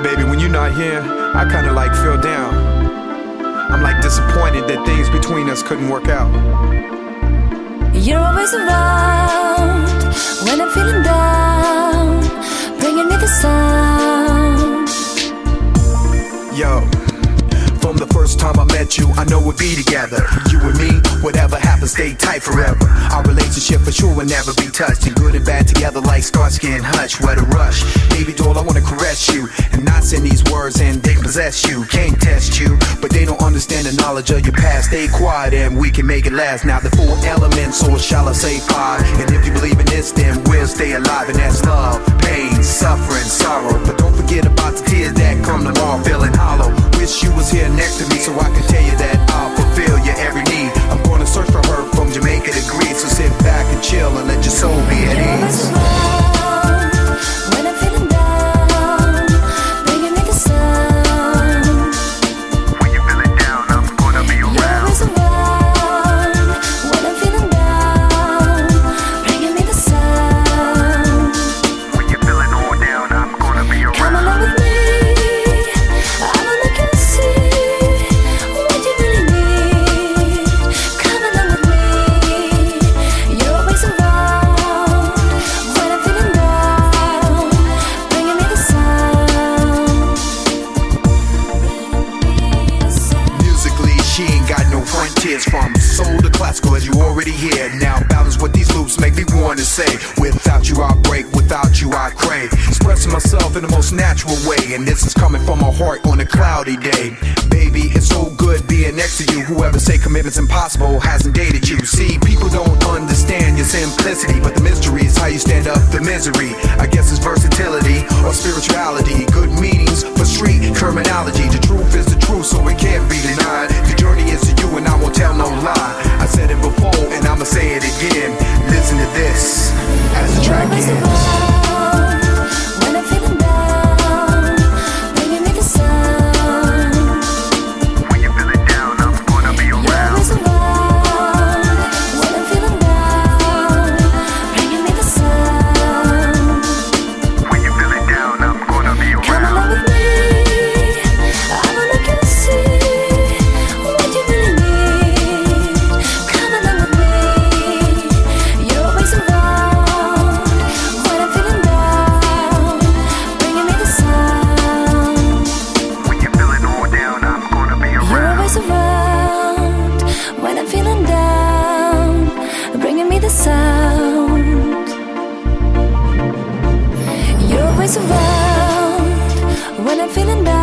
Baby, when you're not here, I kinda like feel down. I'm like disappointed that things between us couldn't work out. You're always around when I'm feeling down, bringing me the sound. Yo, from the first time I met you, I know we'll be together. You and me, whatever happens, stay tight forever. Our relationship for sure will never be touched. And good and bad together like Starsky and Hutch. What a rush. Baby doll, I wanna caress you and not send these words and they can possess you. Can't test you, but they don't understand the knowledge of your past. Stay quiet and we can make it last. Now the four elements, or shall I say five. And if you believe in this, then we'll stay alive. And that's love, pain, suffering, sorrow. But don't forget about the tears that come tomorrow, feeling hollow. Wish you was here next to me so I can tell you that I'll fulfill your every need. I'm gonna search for her from Jamaica to Greece. So sit back and chill and let your soul be at ease. When I'm feeling down, bringing me the sound. When you're feeling down, I'm gonna be around. You're always around when I'm feeling down, bringing me the sound. When you're feeling all down, I'm gonna be around. Come along with me, I wanna look and see what you really need. Come along with me, you're always around when I'm feeling down, bringing me the sound. Musically, she ain't got no frontiers. From soul to classical, as you already hear. Now balance what these loops make me wanna say. Without you I break, without you I crave. Expressing myself in the most natural way. And this is coming from my heart on a cloudy day. Baby, it's so good being next to you. Whoever say commitment's impossible hasn't dated you. See, people don't understand your simplicity, but the mystery is how you stand up the misery. I guess it's versatility or spirituality. Good meanings for street terminology. The truth is the truth, so it can't be denied. The journey is to you and I won't tell no lie. I said it before and I'ma say it again. Listen to this as the track Always ends. around when I'm feeling down, bringing me the sound. When you're feeling down, I'm gonna be You're around. always around when I'm feeling down, bringing me the sound. When you're feeling down, I'm gonna be Come along around. with me, I wanna look and see what you really need. Come along with me, you're always around when I'm feeling down, bringing me the sound. When you're feeling all down, I'm gonna be You're around. always around when I'm feeling down, bringing me the sound. You're always around when I'm feeling down.